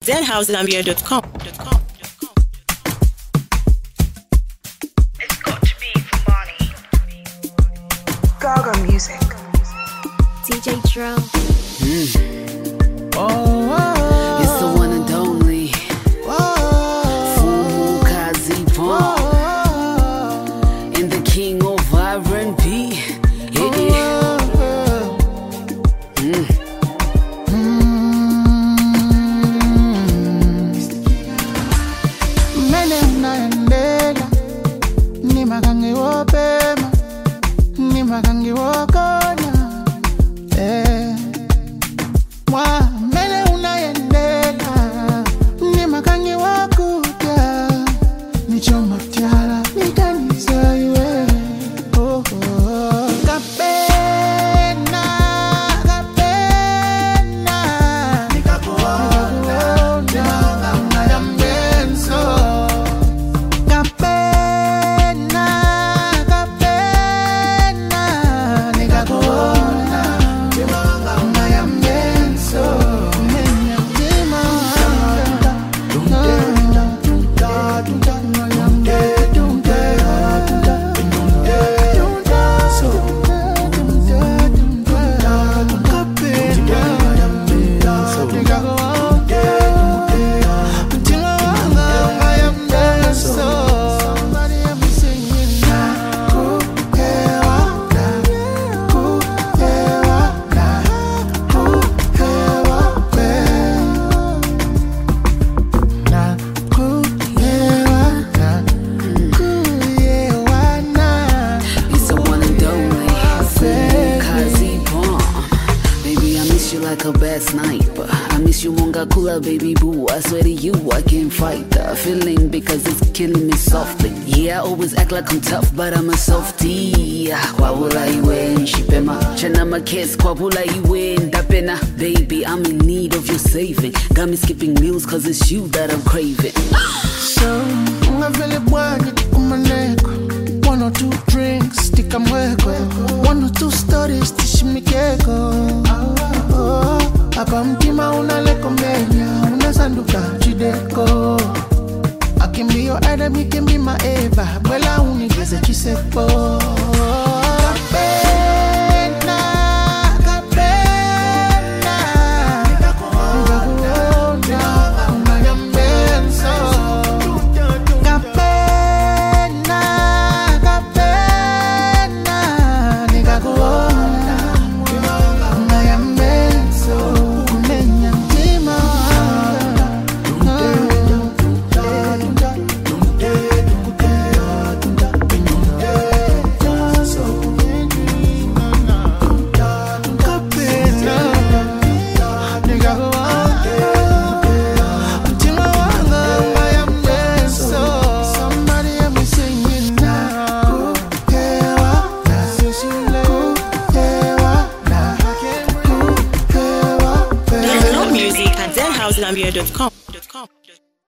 zhousegambia.com. It's got to be from Barney. Gaga music. DJ Dro. It's the one and only Fumu Kazi Pong and the king of R&B. Mene unaendela ni makangi wopema ni makangi wokona mwa mene unaendela ni makangi wakuta ni choma tiara ni kanisa iwe kapena nikakuona unayambenso kapena nikakuona unayambenso like a bad sniper. I miss you, Monga Kula, baby boo. I swear to you, I can't fight the feeling because it's killing me softly. Yeah, I always act like I'm tough, but I'm a softie. Why will I win? Shipema, Chanama kiss, kwa will I win? Dapena, baby, I'm in need of your saving. Got me skipping meals cause it's you that I'm craving. So, ungavele bwage kumaneko. 1 or 2 drinks, tika mweko. 1 or 2 stories, tishimikeko. Hapa mtima unaleko menya, unasanduka chideko. Akimbio Adam, he can be my Eva. Bwela unigeze chisepo. zhousegambia.com.